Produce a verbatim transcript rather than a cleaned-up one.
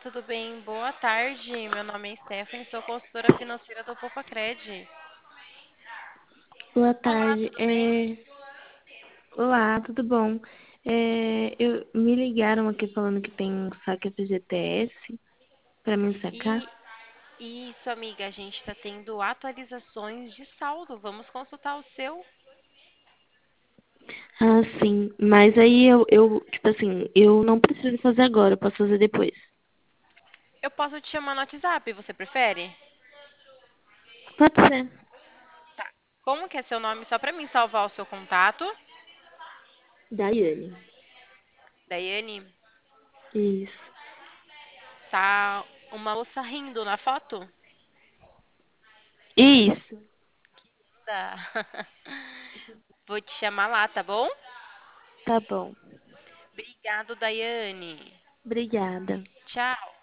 tudo bem? Boa tarde. Meu nome é Stephanie, sou consultora financeira do Popacred. Boa Olá, tarde. tudo bem? É, Olá, tudo bom? É, Eu... Me ligaram aqui falando que tem um saque F G T S para mim sacar. E isso, amiga, a gente está tendo atualizações de saldo. Vamos consultar o seu? Ah, sim. Mas aí eu, eu, tipo assim, eu não preciso fazer agora, eu posso fazer depois. Eu posso te chamar no WhatsApp, você prefere? Pode ser. Como que é seu nome? Só para mim salvar o seu contato. Daiane. Daiane, Isso. tá uma moça rindo na foto? Isso. Tá. Vou te chamar lá, tá bom? Tá bom. Obrigado, Daiane. Obrigada. Tchau.